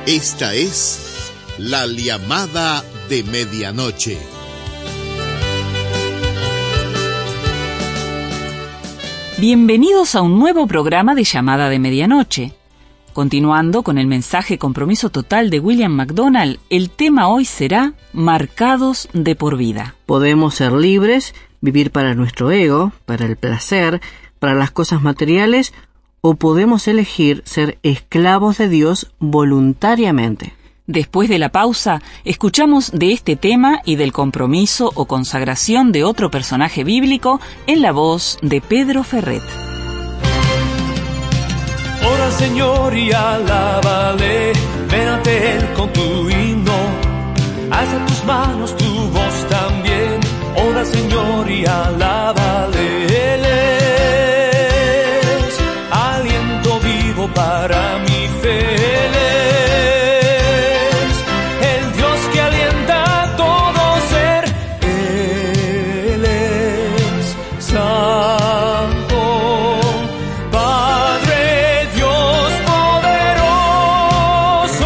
Esta es la llamada de medianoche. Bienvenidos a un nuevo programa de Llamada de Medianoche. Continuando con el mensaje Compromiso Total de William MacDonald, el tema hoy será Marcados de por vida. Podemos ser libres, vivir para nuestro ego, para el placer, para las cosas materiales, o podemos elegir ser esclavos de Dios voluntariamente. Después de la pausa, escuchamos de este tema y del compromiso o consagración de otro personaje bíblico en la voz de Pedro Ferret. Ora Señor y alábale, ven ante Él con tu himno, alza tus manos, tu voz también. Ora Señor y alábale, Él es aliento vivo para mi fe. Él es el Dios que alienta a todo ser. Él es santo, Padre Dios poderoso.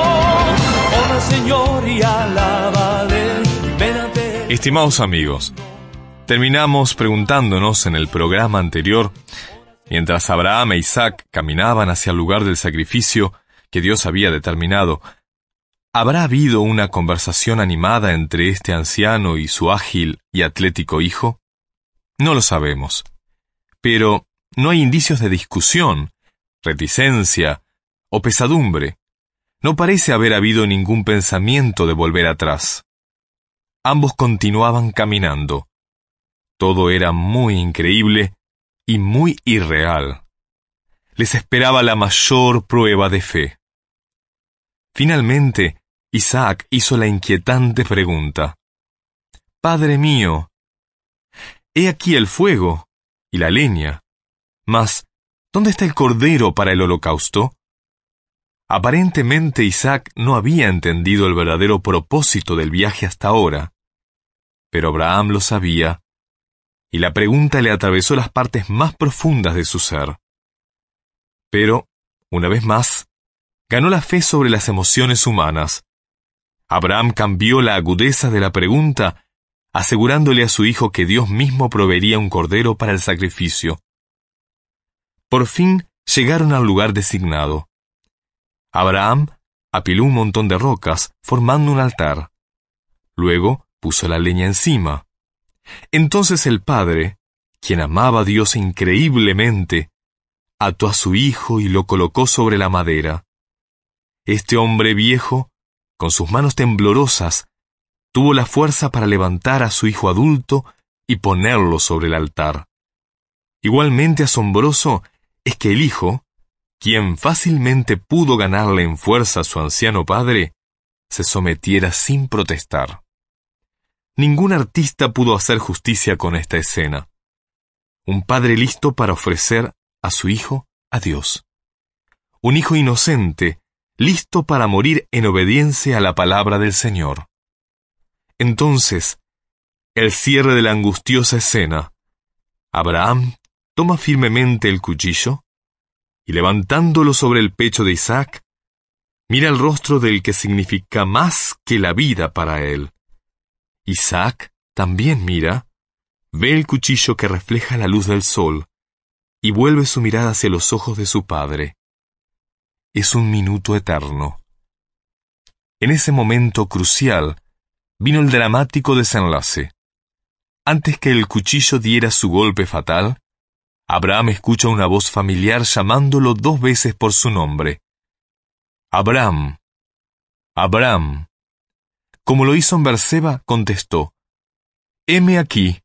Ora Señor y alábale, ven ante Él. Estimados amigos, terminamos preguntándonos en el programa anterior, mientras Abraham e Isaac caminaban hacia el lugar del sacrificio que Dios había determinado, ¿habrá habido una conversación animada entre este anciano y su ágil y atlético hijo? No lo sabemos, pero no hay indicios de discusión, reticencia o pesadumbre. No parece haber habido ningún pensamiento de volver atrás. Ambos continuaban caminando. Todo era muy increíble y muy irreal. Les esperaba la mayor prueba de fe. Finalmente, Isaac hizo la inquietante pregunta: «Padre mío, he aquí el fuego y la leña, mas ¿dónde está el cordero para el holocausto?». Aparentemente Isaac no había entendido el verdadero propósito del viaje hasta ahora, pero Abraham lo sabía, y la pregunta le atravesó las partes más profundas de su ser. Pero, una vez más, ganó la fe sobre las emociones humanas. Abraham cambió la agudeza de la pregunta, asegurándole a su hijo que Dios mismo proveería un cordero para el sacrificio. Por fin llegaron al lugar designado. Abraham apiló un montón de rocas, formando un altar. Luego puso la leña encima. Entonces el padre, quien amaba a Dios increíblemente, ató a su hijo y lo colocó sobre la madera. Este hombre viejo, con sus manos temblorosas, tuvo la fuerza para levantar a su hijo adulto y ponerlo sobre el altar. Igualmente asombroso es que el hijo, quien fácilmente pudo ganarle en fuerza a su anciano padre, se sometiera sin protestar. Ningún artista pudo hacer justicia con esta escena. Un padre listo para ofrecer a su hijo a Dios. Un hijo inocente, listo para morir en obediencia a la palabra del Señor. Entonces, el cierre de la angustiosa escena. Abraham toma firmemente el cuchillo y, levantándolo sobre el pecho de Isaac, mira el rostro del que significa más que la vida para él. Isaac también mira, ve el cuchillo que refleja la luz del sol y vuelve su mirada hacia los ojos de su padre. Es un minuto eterno. En ese momento crucial vino el dramático desenlace. Antes que el cuchillo diera su golpe fatal, Abraham escucha una voz familiar llamándolo 2 veces por su nombre. «Abraham, Abraham». Como lo hizo en Berseba, contestó: «Heme aquí».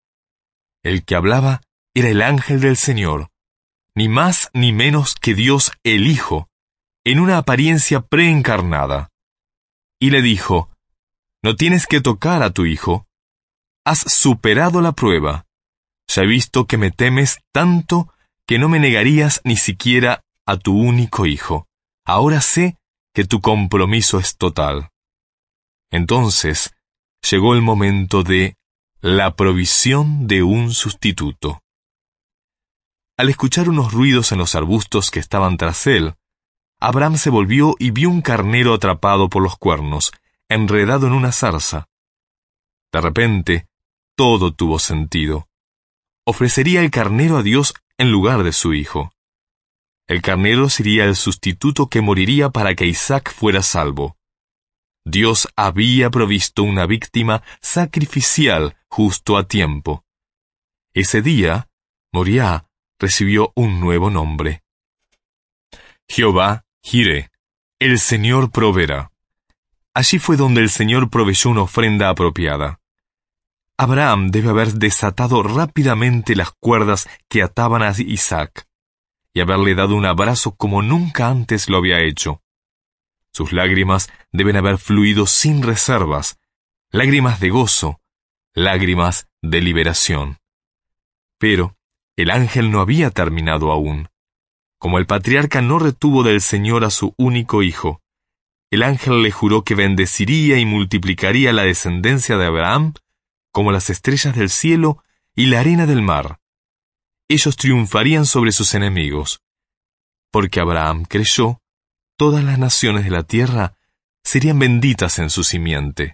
El que hablaba era el ángel del Señor, ni más ni menos que Dios el Hijo, en una apariencia preencarnada. Y le dijo: «No tienes que tocar a tu hijo. Has superado la prueba. Ya he visto que me temes tanto que no me negarías ni siquiera a tu único hijo. Ahora sé que tu compromiso es total». Entonces llegó el momento de la provisión de un sustituto. Al escuchar unos ruidos en los arbustos que estaban tras él, Abraham se volvió y vio un carnero atrapado por los cuernos, enredado en una zarza. De repente, todo tuvo sentido. Ofrecería el carnero a Dios en lugar de su hijo. El carnero sería el sustituto que moriría para que Isaac fuera salvo. Dios había provisto una víctima sacrificial justo a tiempo. Ese día, Moriah recibió un nuevo nombre. Jehová Jireh, el Señor proveerá. Allí fue donde el Señor proveyó una ofrenda apropiada. Abraham debe haber desatado rápidamente las cuerdas que ataban a Isaac y haberle dado un abrazo como nunca antes lo había hecho. Sus lágrimas deben haber fluido sin reservas, lágrimas de gozo, lágrimas de liberación. Pero el ángel no había terminado aún. Como el patriarca no retuvo del Señor a su único hijo, el ángel le juró que bendeciría y multiplicaría la descendencia de Abraham como las estrellas del cielo y la arena del mar. Ellos triunfarían sobre sus enemigos. Porque Abraham creyó, todas las naciones de la tierra serían benditas en su simiente.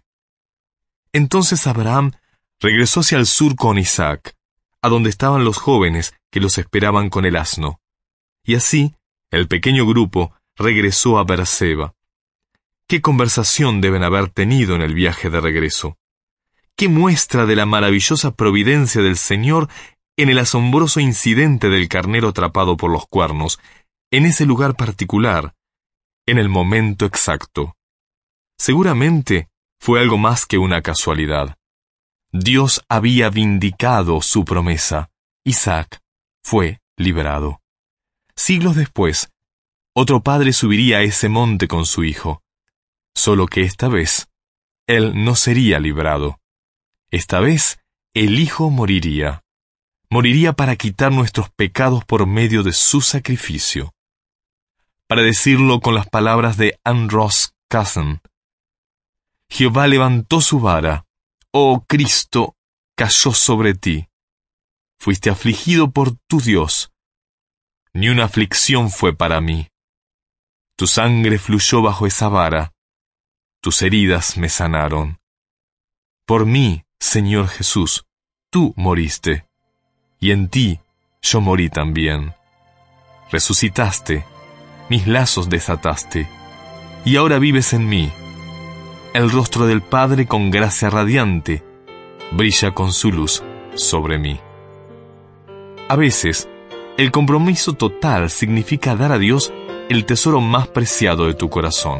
Entonces Abraham regresó hacia el sur con Isaac, a donde estaban los jóvenes que los esperaban con el asno. Y así, el pequeño grupo regresó a Beerseba. ¿Qué conversación deben haber tenido en el viaje de regreso? ¿Qué muestra de la maravillosa providencia del Señor en el asombroso incidente del carnero atrapado por los cuernos, en ese lugar particular, en el momento exacto? Seguramente fue algo más que una casualidad. Dios había vindicado su promesa. Isaac fue liberado. Siglos después, otro padre subiría a ese monte con su hijo, solo que esta vez, él no sería librado. Esta vez, el hijo moriría. Moriría para quitar nuestros pecados por medio de su sacrificio. Para decirlo con las palabras de Ann Ross Cousin, Jehová levantó su vara, oh Cristo, cayó sobre ti. Fuiste afligido por tu Dios. Ni una aflicción fue para mí. Tu sangre fluyó bajo esa vara. Tus heridas me sanaron. Por mí, Señor Jesús, tú moriste, y en ti yo morí también. Resucitaste, mis lazos desataste, y ahora vives en mí. El rostro del Padre con gracia radiante brilla con su luz sobre mí. A veces, el compromiso total significa dar a Dios el tesoro más preciado de tu corazón.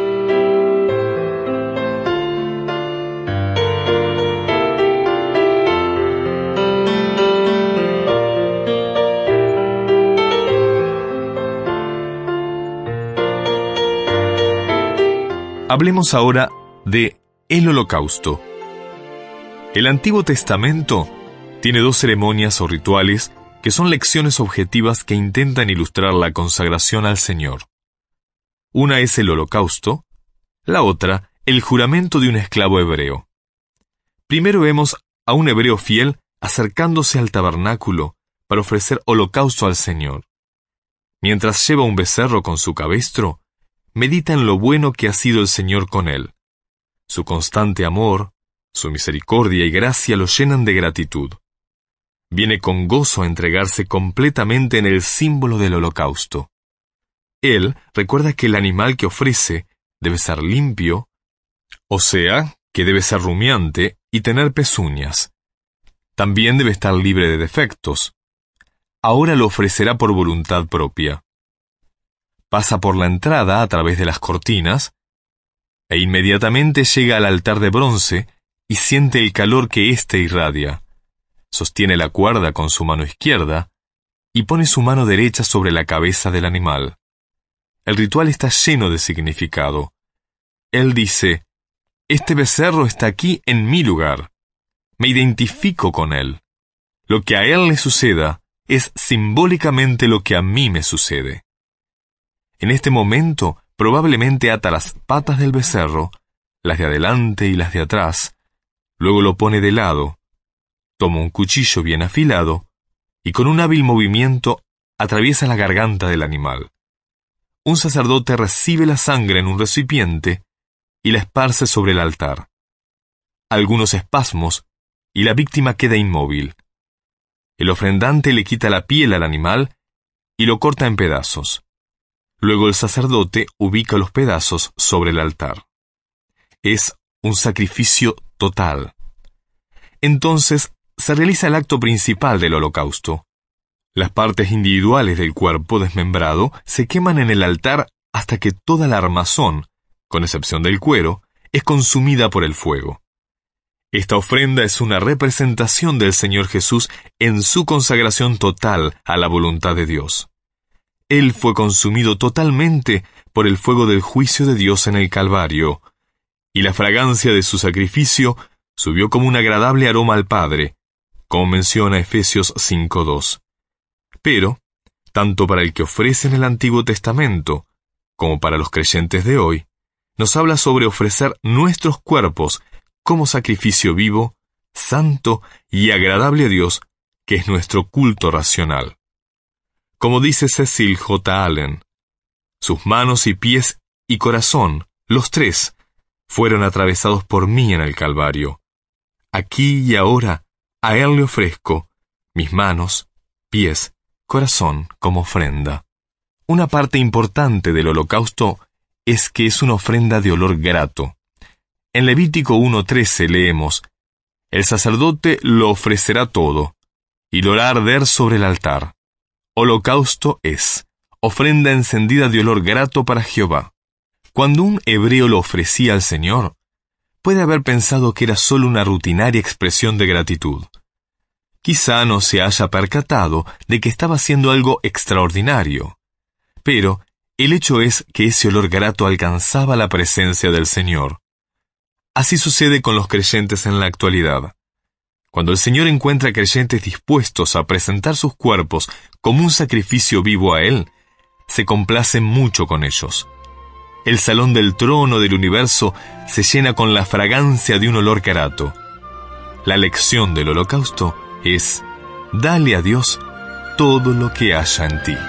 Hablemos ahora de el Holocausto. El Antiguo Testamento tiene dos ceremonias o rituales que son lecciones objetivas que intentan ilustrar la consagración al Señor. Una es el Holocausto, la otra, el juramento de un esclavo hebreo. Primero vemos a un hebreo fiel acercándose al tabernáculo para ofrecer holocausto al Señor. Mientras lleva un becerro con su cabestro, medita en lo bueno que ha sido el Señor con él. Su constante amor, su misericordia y gracia lo llenan de gratitud. Viene con gozo a entregarse completamente en el símbolo del holocausto. Él recuerda que el animal que ofrece debe ser limpio, o sea, que debe ser rumiante y tener pezuñas. También debe estar libre de defectos. Ahora lo ofrecerá por voluntad propia. Pasa por la entrada a través de las cortinas, e inmediatamente llega al altar de bronce y siente el calor que éste irradia. Sostiene la cuerda con su mano izquierda y pone su mano derecha sobre la cabeza del animal. El ritual está lleno de significado. Él dice, este becerro está aquí en mi lugar. Me identifico con él. Lo que a él le suceda es simbólicamente lo que a mí me sucede. En este momento, probablemente ata las patas del becerro, las de adelante y las de atrás, luego lo pone de lado, toma un cuchillo bien afilado y con un hábil movimiento atraviesa la garganta del animal. un sacerdote recibe la sangre en un recipiente y la esparce sobre el altar. Algunos espasmos y la víctima queda inmóvil. El ofrendante le quita la piel al animal y lo corta en pedazos. Luego el sacerdote ubica los pedazos sobre el altar. Es un sacrificio total. Entonces se realiza el acto principal del holocausto. Las partes individuales del cuerpo desmembrado se queman en el altar hasta que toda la armazón, con excepción del cuero, es consumida por el fuego. Esta ofrenda es una representación del Señor Jesús en su consagración total a la voluntad de Dios. Él fue consumido totalmente por el fuego del juicio de Dios en el Calvario, y la fragancia de su sacrificio subió como un agradable aroma al Padre, como menciona Efesios 5:2. Pero, tanto para el que ofrece en el Antiguo Testamento, como para los creyentes de hoy, nos habla sobre ofrecer nuestros cuerpos como sacrificio vivo, santo y agradable a Dios, que es nuestro culto racional. Como dice Cecil J. Allen, sus manos y pies y corazón, los tres, fueron atravesados por mí en el Calvario. Aquí y ahora, a Él le ofrezco mis manos, pies, corazón como ofrenda. Una parte importante del holocausto es que es una ofrenda de olor grato. En Levítico 1:13 leemos: el sacerdote lo ofrecerá todo, y lo hará arder sobre el altar. Holocausto es ofrenda encendida de olor grato para Jehová. Cuando un hebreo lo ofrecía al Señor, puede haber pensado que era solo una rutinaria expresión de gratitud. Quizá no se haya percatado de que estaba haciendo algo extraordinario. Pero el hecho es que ese olor grato alcanzaba la presencia del Señor. Así sucede con los creyentes en la actualidad. Cuando el Señor encuentra creyentes dispuestos a presentar sus cuerpos como un sacrificio vivo a Él, se complace mucho con ellos. El salón del trono del universo se llena con la fragancia de un olor grato. La lección del holocausto es: dale a Dios todo lo que haya en ti.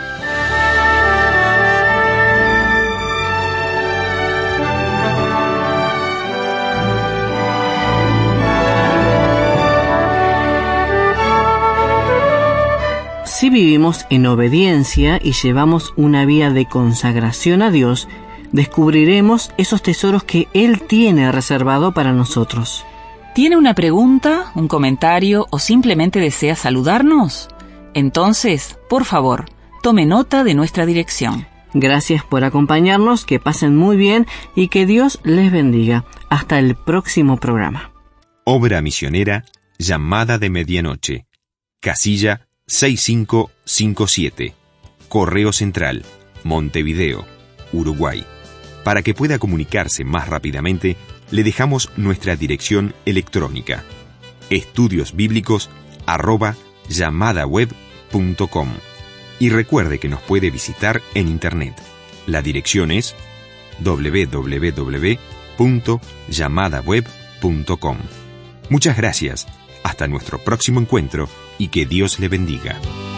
Si vivimos en obediencia y llevamos una vida de consagración a Dios, descubriremos esos tesoros que Él tiene reservado para nosotros. ¿Tiene una pregunta, un comentario o simplemente desea saludarnos? Entonces, por favor, tome nota de nuestra dirección. Gracias por acompañarnos, que pasen muy bien y que Dios les bendiga. Hasta el próximo programa. Obra misionera Llamada de Medianoche. Casilla 6557. Correo Central, Montevideo, Uruguay. Para que pueda comunicarse más rápidamente, le dejamos nuestra dirección electrónica: estudiosbiblicos@yamadaweb.com. Y recuerde que nos puede visitar en internet. La dirección es www.yamadaweb.com. Muchas gracias. Hasta nuestro próximo encuentro y que Dios le bendiga.